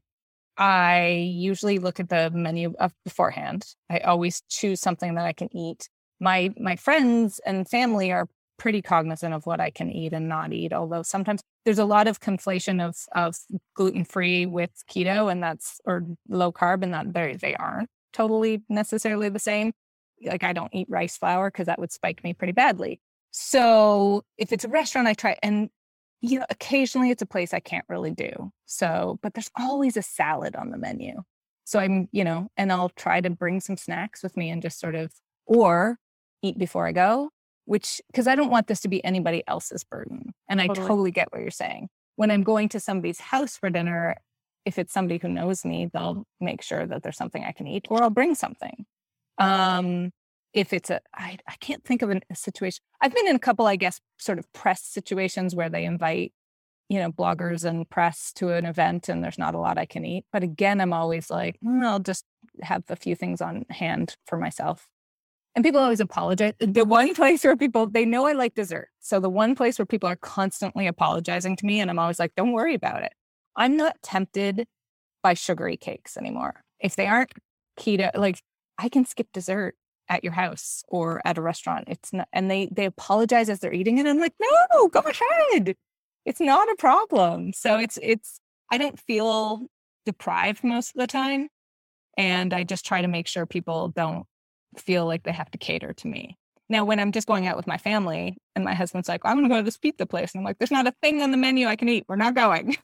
[SPEAKER 3] I usually look at the menu of beforehand. I always choose something that I can eat. My my friends and family are pretty cognizant of what I can eat and not eat, although sometimes there's a lot of conflation of of gluten-free with keto, and that's, or low carb, and that they they aren't totally necessarily the same. Like I don't eat rice flour because that would spike me pretty badly. So if it's a restaurant, I try, and you know, occasionally it's a place I can't really do. So, but there's always a salad on the menu. So I'm, you know, and I'll try to bring some snacks with me and just sort of, or eat before I go, which, because I don't want this to be anybody else's burden. And I
[SPEAKER 1] Totally.
[SPEAKER 3] totally get what you're saying. When I'm going to somebody's house for dinner, if it's somebody who knows me, they'll make sure that there's something I can eat, or I'll bring something. Um, if it's a, I, I can't think of an, a situation. I've been in a couple, I guess, sort of press situations where they invite, you know, bloggers and press to an event and there's not a lot I can eat. But again, I'm always like, mm, I'll just have a few things on hand for myself. And people always apologize. The one place where people, they know I like dessert. So the one place where people are constantly apologizing to me, and I'm always like, don't worry about it. I'm not tempted by sugary cakes anymore. If they aren't keto, like I can skip dessert at your house or at a restaurant. It's not, and they, they apologize as they're eating it. I'm like, no, go ahead. It's not a problem. So it's, it's, I don't feel deprived most of the time. And I just try to make sure people don't feel like they have to cater to me. Now, when I'm just going out with my family and my husband's like, I'm going to go to this pizza place. And I'm like, there's not a thing on the menu I can eat. We're not going.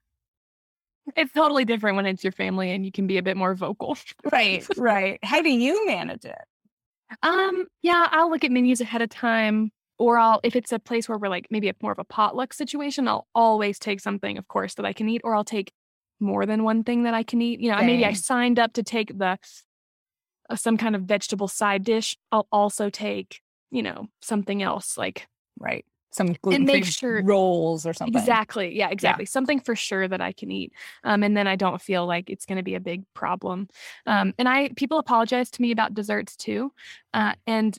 [SPEAKER 1] It's totally different when it's your family and you can be a bit more vocal.
[SPEAKER 3] Right, right. How do you manage it?
[SPEAKER 1] Um, yeah, I'll look at menus ahead of time, or I'll, if it's a place where we're like maybe a more of a potluck situation, I'll always take something, of course, that I can eat, or I'll take more than one thing that I can eat. You know,
[SPEAKER 3] Same.
[SPEAKER 1] maybe I signed up to take the uh, some kind of vegetable side dish. I'll also take, you know, something else like
[SPEAKER 3] right. Some gluten-free
[SPEAKER 1] sure,
[SPEAKER 3] rolls or something.
[SPEAKER 1] Exactly. Yeah, exactly.
[SPEAKER 3] Yeah.
[SPEAKER 1] Something for sure that I can eat. Um, and then I don't feel like it's going to be a big problem. Um, and I, people apologize to me about desserts too. Uh, and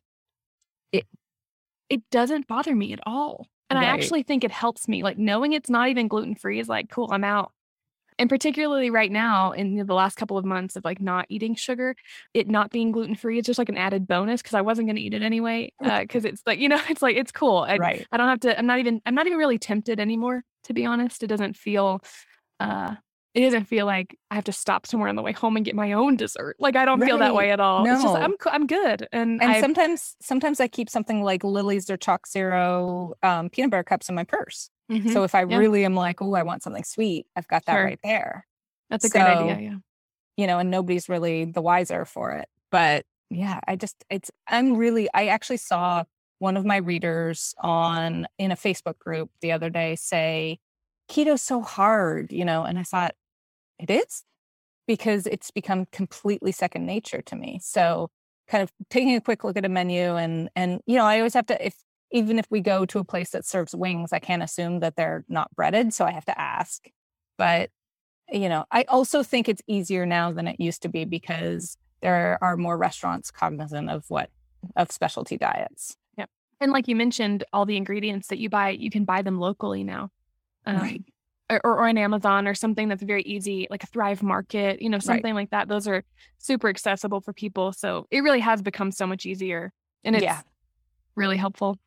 [SPEAKER 1] it, it doesn't bother me at all. And
[SPEAKER 3] Right.
[SPEAKER 1] I actually think it helps me. Like knowing it's not even gluten-free is like, cool, I'm out. And particularly right now in the last couple of months of like not eating sugar, it not being gluten-free, it's just like an added bonus because I wasn't going to eat it anyway. Because uh, it's like, you know, it's like, it's cool. I,
[SPEAKER 3] Right.
[SPEAKER 1] I don't have to, I'm not even, I'm not even really tempted anymore, to be honest. It doesn't feel, uh, it doesn't feel like I have to stop somewhere on the way home and get my own dessert. Like I don't feel that
[SPEAKER 3] Right.
[SPEAKER 1] way at all. It's just,
[SPEAKER 3] No.
[SPEAKER 1] I'm, I'm good. And,
[SPEAKER 3] And
[SPEAKER 1] I,
[SPEAKER 3] sometimes, sometimes I keep something like Lily's or Chalk Zero um, peanut butter cups in my purse.
[SPEAKER 1] Mhm.
[SPEAKER 3] So if I
[SPEAKER 1] Yeah.
[SPEAKER 3] really am like, oh, I want something sweet, I've got that
[SPEAKER 1] Sure.
[SPEAKER 3] right there.
[SPEAKER 1] that's a
[SPEAKER 3] so,
[SPEAKER 1] great idea. Yeah.
[SPEAKER 3] You know, and nobody's really the wiser for it. But yeah, I just, it's, I'm really, I actually saw one of my readers on, in a Facebook group the other day say, keto's so hard, you know, and I thought, it is, because it's become completely second nature to me. So kind of taking a quick look at a menu and, and, you know, I always have to, if, even if we go to a place that serves wings, I can't assume that they're not breaded. So I have to ask. But, you know, I also think it's easier now than it used to be because there are more restaurants cognizant of what, of specialty diets.
[SPEAKER 1] Yep. And like you mentioned, all the ingredients that you buy, you can buy them locally now. Um,
[SPEAKER 3] Right.
[SPEAKER 1] Or, or on Amazon or something that's very easy, like a Thrive Market, you know, something like that. Those are super accessible for people. So it really has become so much easier and it's
[SPEAKER 3] Yeah.
[SPEAKER 1] really helpful.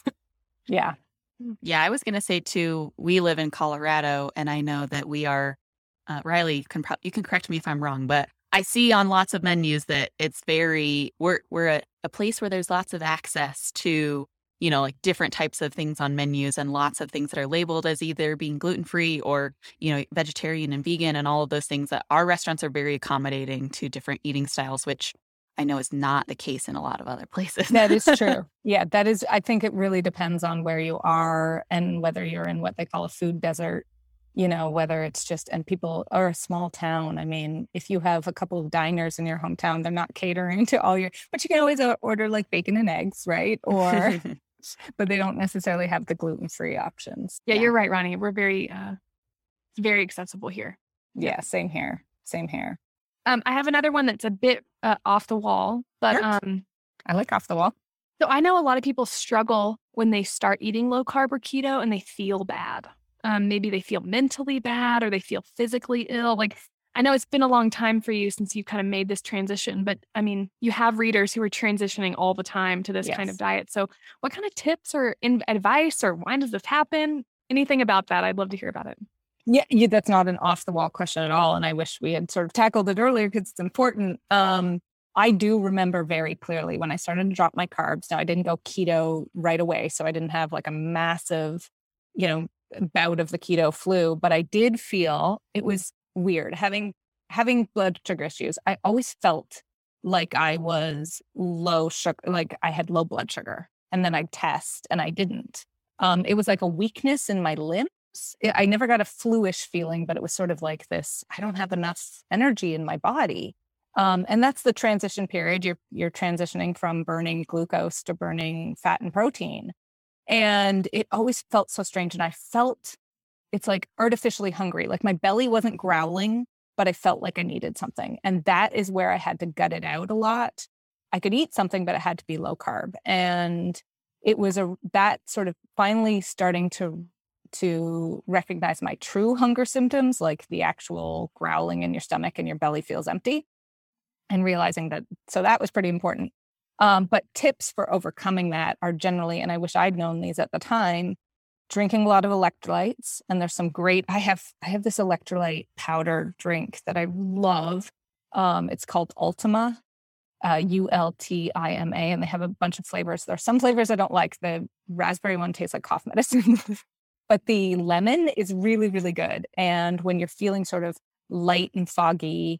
[SPEAKER 3] Yeah.
[SPEAKER 2] Yeah, I was going to say too, we live in Colorado and I know that we are, uh, Riley, can pro- you can correct me if I'm wrong, but I see on lots of menus that it's very, we're, we're a, a place where there's lots of access to, you know, like different types of things on menus and lots of things that are labeled as either being gluten-free or, you know, vegetarian and vegan and all of those things that our restaurants are very accommodating to different eating styles, which I know is not the case in a lot of other places.
[SPEAKER 3] That is true. Yeah, that is, I think it really depends on where you are and whether you're in what they call a food desert, you know, whether it's just, and people are a small town. I mean, if you have a couple of diners in your hometown, they're not catering to all your, but you can always order like bacon and eggs, right? Or, but they don't necessarily have the gluten-free options.
[SPEAKER 1] Yeah, you're right, Ronnie. We're very, uh, it's very accessible here.
[SPEAKER 3] Yeah, same here. Same here.
[SPEAKER 1] Um, I have another one that's a bit uh, off the wall, but
[SPEAKER 3] Sure.
[SPEAKER 1] um,
[SPEAKER 3] I like off the wall.
[SPEAKER 1] so I know a lot of people struggle when they start eating low carb or keto and they feel bad. Um, maybe they feel mentally bad or they feel physically ill. Like I know it's been a long time for you since you've kind of made this transition, but I mean, you have readers who are transitioning all the time to this kind of
[SPEAKER 3] Yes.
[SPEAKER 1] diet. So what kind of tips or in- advice or why does this happen? Anything about that? I'd love to hear about it.
[SPEAKER 3] Yeah, yeah, that's not an off the wall question at all. And I wish we had sort of tackled it earlier because it's important. Um, I do remember very clearly when I started to drop my carbs. Now, I didn't go keto right away. So I didn't have like a massive, you know, bout of the keto flu, but I did feel it was weird having having blood sugar issues. I always felt like I was low sugar, like I had low blood sugar, and then I'd test and I didn't. Um, it was like a weakness in my limbs. It, I never got a fluish feeling, but it was sort of like this, I don't have enough energy in my body. Um, and that's the transition period. You're you're transitioning from burning glucose to burning fat and protein. And it always felt so strange. And I felt it's like artificially hungry. Like my belly wasn't growling, but I felt like I needed something. And that is where I had to gut it out a lot. I could eat something, but it had to be low carb. And it was a that sort of finally starting to to recognize my true hunger symptoms, like the actual growling in your stomach and your belly feels empty, and realizing that. So that was pretty important. Um, but tips for overcoming that are generally, and I wish I'd known these at the time, drinking a lot of electrolytes. And there's some great, I have, I have this electrolyte powder drink that I love. Um, it's called Ultima, uh, U L T I M A, and they have a bunch of flavors. There are some flavors I don't like. The raspberry one tastes like cough medicine, but the lemon is really, really good. And when you're feeling sort of light and foggy,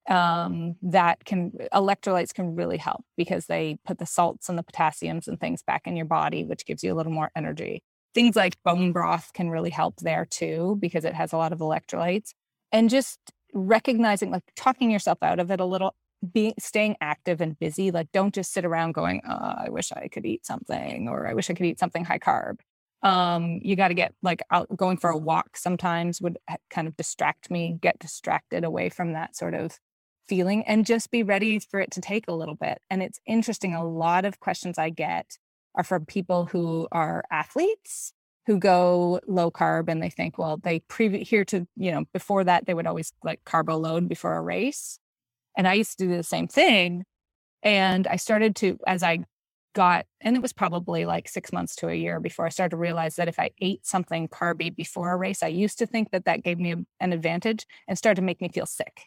[SPEAKER 3] um, that can, electrolytes can really help because they put the salts and the potassiums and things back in your body, which gives you a little more energy. Things like bone broth can really help there too, because it has a lot of electrolytes. And just recognizing, like talking yourself out of it a little, being, staying active and busy. Like don't just sit around going, oh, I wish I could eat something, or I wish I could eat something high carb. Um, you got to get like out, going for a walk sometimes would kind of distract me, get distracted away from that sort of feeling, and just be ready for it to take a little bit. And it's interesting. A lot of questions I get are from people who are athletes who go low carb, and they think, well, they pre here to, you know, before that, they would always like carbo load before a race. And I used to do the same thing. And I started to, as I got, and it was probably like six months to a year before I started to realize that if I ate something carby before a race, I used to think that that gave me a, an advantage, and started to make me feel sick.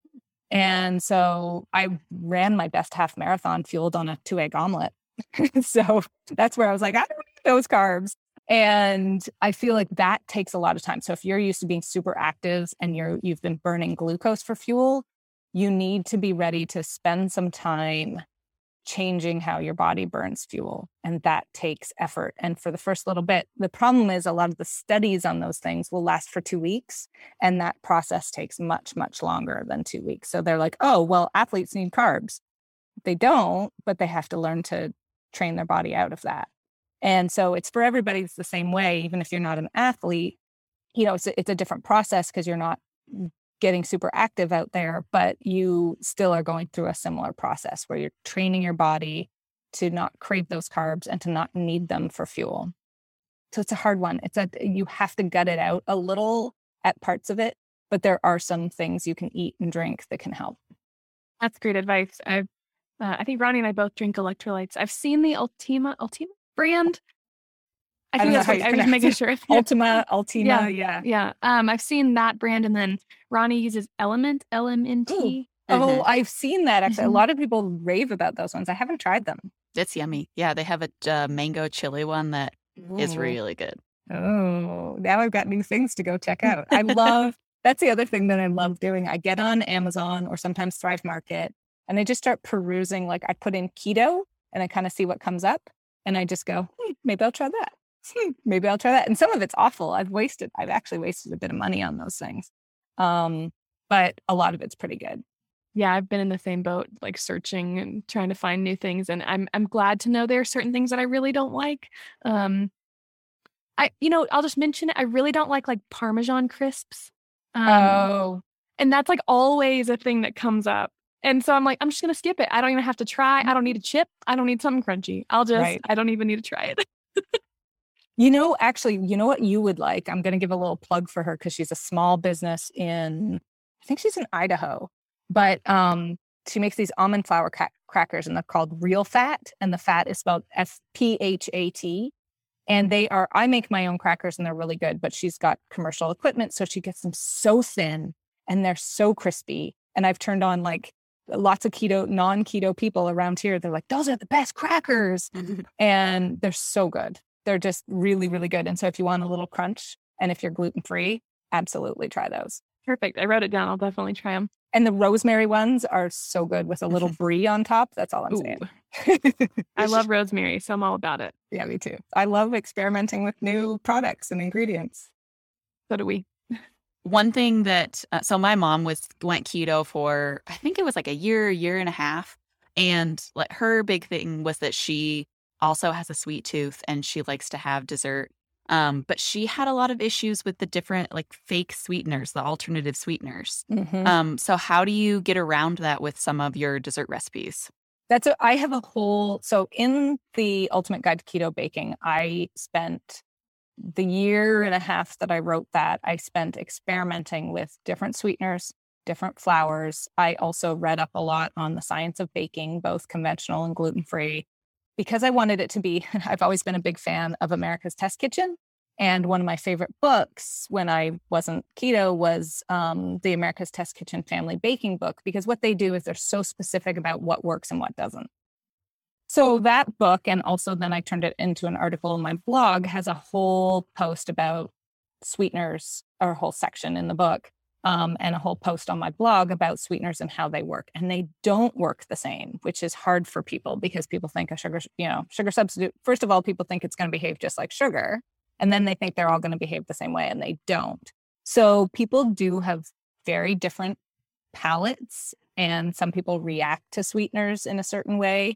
[SPEAKER 3] And so I ran my best half marathon fueled on a two egg omelet. So that's where I was like, I don't need those carbs. And I feel like that takes a lot of time. So if you're used to being super active and you're, you've been burning glucose for fuel, you need to be ready to spend some time changing how your body burns fuel. And that takes effort. And for the first little bit, the problem is a lot of the studies on those things will last for two weeks. And that process takes much, much longer than two weeks. So they're like, oh, well, athletes need carbs. They don't, but they have to learn to train their body out of that. And so it's for everybody, it's the same way. Even if you're not an athlete, you know, it's a, it's a different process because you're not getting super active out there, but you still are going through a similar process where you're training your body to not crave those carbs and to not need them for fuel. So it's a hard one. It's a, you have to gut it out a little at parts of it, but there are some things you can eat and drink that can help.
[SPEAKER 1] That's great advice. I've, uh, I think Ronnie and I both drink electrolytes. I've seen the Ultima, Ultima brand. I, I think that's what I was making sure.
[SPEAKER 3] Ultima, Ultima,
[SPEAKER 1] yeah,
[SPEAKER 3] yeah.
[SPEAKER 1] Yeah. Um, I've seen that brand, and then Ronnie uses Element, L M N T.
[SPEAKER 3] Oh, mm-hmm. oh, I've seen that actually. Mm-hmm. A lot of people rave about those ones. I haven't tried them.
[SPEAKER 2] It's yummy. Yeah, they have a uh, mango chili one that Ooh. Is really good.
[SPEAKER 3] Oh, now I've got new things to go check out. I love, that's the other thing that I love doing. I get on Amazon or sometimes Thrive Market, and I just start perusing. Like I put in keto and I kind of see what comes up, and I just go, hmm, maybe I'll try that. Hmm, maybe I'll try that. And some of it's awful. I've wasted, I've actually wasted a bit of money on those things. Um, but a lot of it's pretty good.
[SPEAKER 1] Yeah, I've been in the same boat, like searching and trying to find new things. And I'm I'm glad to know there are certain things that I really don't like. Um, I, you know, I'll just mention it. I really don't like like Parmesan crisps. Um,
[SPEAKER 3] oh.
[SPEAKER 1] And that's like always a thing that comes up. And so I'm like, I'm just going to skip it. I don't even have to try. I don't need a chip. I don't need something crunchy. I'll just, right. I don't even need to try it.
[SPEAKER 3] You know, actually, you know what you would like? I'm going to give a little plug for her because she's a small business in, I think she's in Idaho, but um, she makes these almond flour ca- crackers, and they're called Real Fat, and the fat is spelled F P H A T. And they are, I make my own crackers and they're really good, but she's got commercial equipment. So she gets them so thin and they're so crispy. And I've turned on like lots of keto, non-keto people around here. They're like, those are the best crackers. And they're so good. They're just really, really good. And so if you want a little crunch and if you're gluten-free, absolutely try those.
[SPEAKER 1] Perfect. I wrote it down. I'll definitely try them.
[SPEAKER 3] And the rosemary ones are so good with a little brie on top. That's all I'm
[SPEAKER 1] Ooh.
[SPEAKER 3] saying.
[SPEAKER 1] I love rosemary, so I'm all about it.
[SPEAKER 3] Yeah, me too. I love experimenting with new products and ingredients.
[SPEAKER 1] So do we.
[SPEAKER 2] One thing that, uh, so my mom was went keto for, I think it was like a year, year and a half. And like her big thing was that she also has a sweet tooth and she likes to have dessert. Um, but she had a lot of issues with the different like fake sweeteners, the alternative sweeteners.
[SPEAKER 3] Mm-hmm.
[SPEAKER 2] Um, so how do you get around that with some of your dessert recipes?
[SPEAKER 3] That's a, I have a whole, so in the Ultimate Guide to Keto Baking, I spent the year and a half that I wrote that, I spent experimenting with different sweeteners, different flours. I also read up a lot on the science of baking, both conventional and gluten-free, because I wanted it to be, I've always been a big fan of America's Test Kitchen. And one of my favorite books when I wasn't keto was um, the America's Test Kitchen Family Baking Book, because what they do is they're so specific about what works and what doesn't. So that book, and also then I turned it into an article in my blog, has a whole post about sweeteners, or a whole section in the book, um, and a whole post on my blog about sweeteners and how they work. And they don't work the same, which is hard for people because people think a sugar, you know, sugar substitute, first of all, people think it's going to behave just like sugar. And then they think they're all going to behave the same way, and they don't. So people do have very different palates, and some people react to sweeteners in a certain way.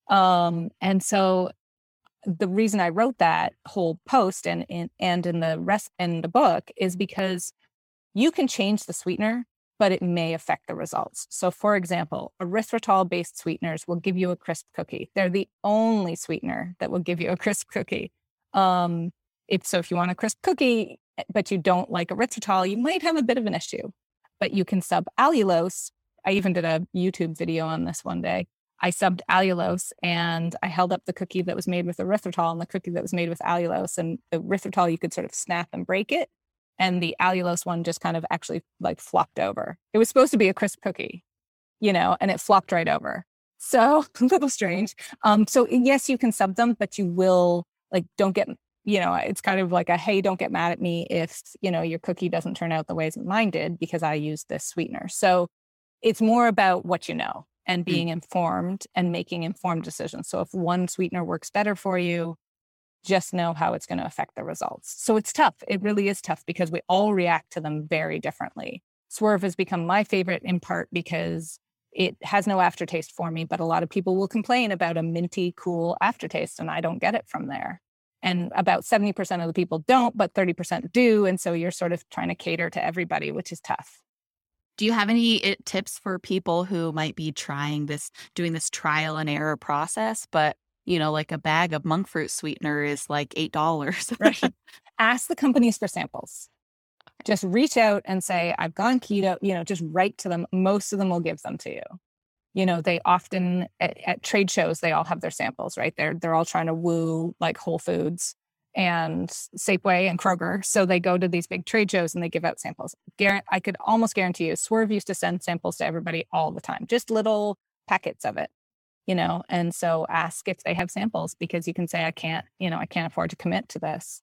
[SPEAKER 3] Um, and so the reason I wrote that whole post and, and, and in the rest in the book is because you can change the sweetener, but it may affect the results. So for example, erythritol-based sweeteners will give you a crisp cookie. They're the only sweetener that will give you a crisp cookie. Um, if so, if you want a crisp cookie, but you don't like erythritol, you might have a bit of an issue, but you can sub allulose. I even did a YouTube video on this one day. I subbed allulose and I held up the cookie that was made with erythritol and the cookie that was made with allulose. And the erythritol, you could sort of snap and break it. And the allulose one just kind of actually like flopped over. It was supposed to be a crisp cookie, you know, and it flopped right over. So a little strange. Um, so yes, you can sub them, but you will like, don't get, you know, it's kind of like a, hey, don't get mad at me if, you know, your cookie doesn't turn out the way mine did because I used this sweetener. So it's more about what you know and being mm. informed and making informed decisions. So if one sweetener works better for you, just know how it's going to affect the results. So it's tough. It really is tough because we all react to them very differently. Swerve has become my favorite in part because it has no aftertaste for me, but a lot of people will complain about a minty, cool aftertaste, and I don't get it from there. And about seventy percent of the people don't, but thirty percent do. And so you're sort of trying to cater to everybody, which is tough.
[SPEAKER 2] Do you have any it, tips for people who might be trying this, doing this trial and error process, but, you know, like a bag of monk fruit sweetener is like eight dollars?
[SPEAKER 3] Right. Ask the companies for samples. Just reach out and say, I've gone keto, you know, just write to them. Most of them will give them to you. You know, they often, at, at trade shows, they all have their samples, right? They're, they're all trying to woo like Whole Foods and Safeway and Kroger. So they go to these big trade shows and they give out samples. Guar- I could almost guarantee you, Swerve used to send samples to everybody all the time, just little packets of it, you know? And so ask if they have samples because you can say, I can't, you know, I can't afford to commit to this.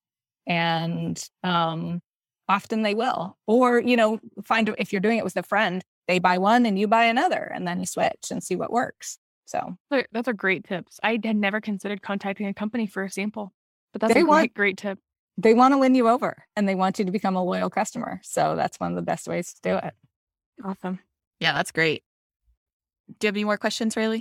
[SPEAKER 3] And um, often they will. Or, you know, find, if you're doing it with a friend, they buy one and you buy another and then you switch and see what works. So
[SPEAKER 1] those are great tips. I had never considered contacting a company for a sample. But that's
[SPEAKER 3] they
[SPEAKER 1] a great,
[SPEAKER 3] want,
[SPEAKER 1] great tip.
[SPEAKER 3] They want to win you over and they want you to become a loyal customer. So that's one of the best ways to do it.
[SPEAKER 1] Awesome.
[SPEAKER 2] Yeah, that's great. Do you have any more questions, Rayleigh?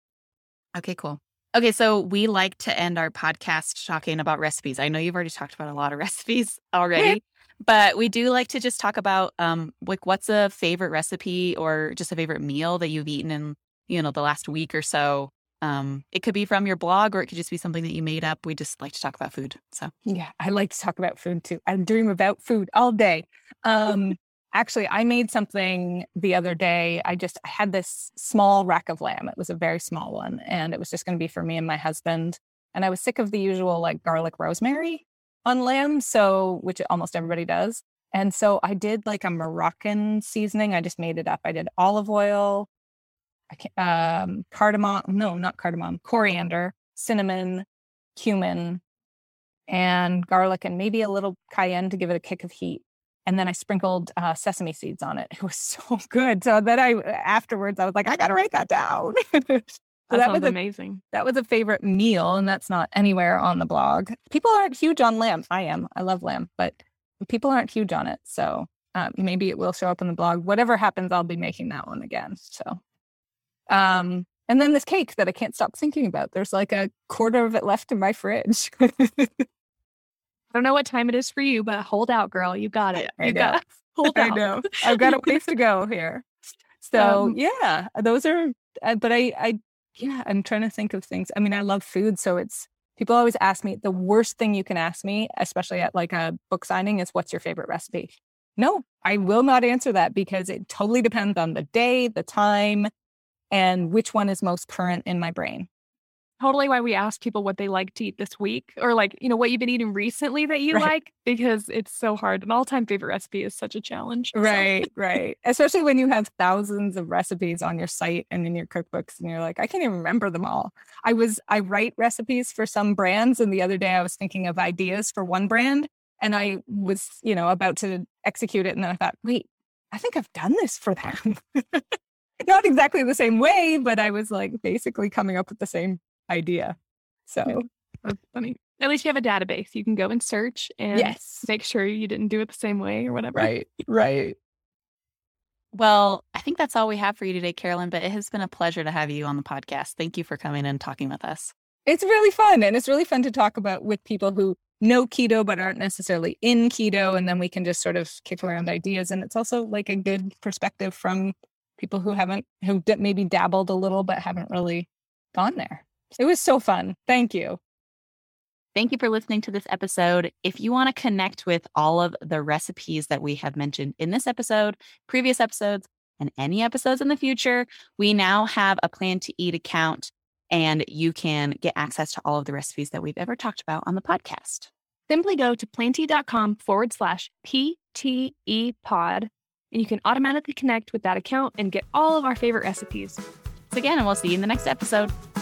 [SPEAKER 2] Okay, cool. Okay, so we like to end our podcast talking about recipes. I know you've already talked about a lot of recipes already, but we do like to just talk about um, like what's a favorite recipe or just a favorite meal that you've eaten in, you know, the last week or so. Um, it could be from your blog or it could just be something that you made up. We just like to talk about food. So
[SPEAKER 3] yeah, I like to talk about food too. I dream about food all day. Um, actually, I made something the other day. I just I had this small rack of lamb. It was a very small one, and it was just going to be for me and my husband. And I was sick of the usual like garlic rosemary on lamb, so which almost everybody does. And so I did like a Moroccan seasoning. I just made it up. I did olive oil, I can't, um, cardamom, no, not cardamom, coriander, cinnamon, cumin, and garlic and maybe a little cayenne to give it a kick of heat. And then I sprinkled uh, sesame seeds on it. It was so good. So then I, afterwards, I was like, I got to write that down. so
[SPEAKER 1] that,
[SPEAKER 3] that
[SPEAKER 1] sounds
[SPEAKER 3] was a,
[SPEAKER 1] amazing.
[SPEAKER 3] That was a favorite meal, and that's not anywhere on the blog. People aren't huge on lamb. I am. I love lamb, but people aren't huge on it. So um, maybe it will show up on the blog. Whatever happens, I'll be making that one again. So, um, and then this cake that I can't stop thinking about. There's like a quarter of it left in my fridge.
[SPEAKER 1] I don't know what time it is for you, but hold out, girl. You got it. You got it. Hold out.
[SPEAKER 3] I know. I've got a ways to go here. So um, yeah, those are, uh, but I, I, yeah, I'm trying to think of things. I mean, I love food. So it's, people always ask me, the worst thing you can ask me, especially at like a book signing, is what's your favorite recipe? No, I will not answer that because it totally depends on the day, the time, and which one is most current in my brain.
[SPEAKER 1] Totally why we ask people what they like to eat this week, or like, you know, what you've been eating recently that you
[SPEAKER 3] right.
[SPEAKER 1] like, because it's so hard. An all-time favorite recipe is such a challenge.
[SPEAKER 3] Right,
[SPEAKER 1] so.
[SPEAKER 3] right. Especially when you have thousands of recipes on your site and in your cookbooks and you're like, I can't even remember them all. I was, I write recipes for some brands, and the other day I was thinking of ideas for one brand, and I was, you know, about to execute it. And then I thought, wait, I think I've done this for them. Not exactly the same way, but I was like basically coming up with the same idea. So
[SPEAKER 1] that's funny. At least you have a database. You can go and search and
[SPEAKER 3] yes.
[SPEAKER 1] make sure you didn't do it the same way or whatever.
[SPEAKER 3] Right, right.
[SPEAKER 2] Well, I think that's all we have for you today, Carolyn, but it has been a pleasure to have you on the podcast. Thank you for coming and talking with us.
[SPEAKER 3] It's really fun. And it's really fun to talk about with people who know keto but aren't necessarily in keto. And then we can just sort of kick around ideas. And it's also like a good perspective from people who haven't, who maybe dabbled a little but haven't really gone there. It was so fun. Thank you.
[SPEAKER 2] Thank you for listening to this episode. If you want to connect with all of the recipes that we have mentioned in this episode, previous episodes, and any episodes in the future, we now have a Plan to Eat account, and you can get access to all of the recipes that we've ever talked about on the podcast.
[SPEAKER 1] Simply go to plantea.com forward slash PTE pod, and you can automatically connect with that account and get all of our favorite recipes.
[SPEAKER 2] Thanks again, and we'll see you in the next episode.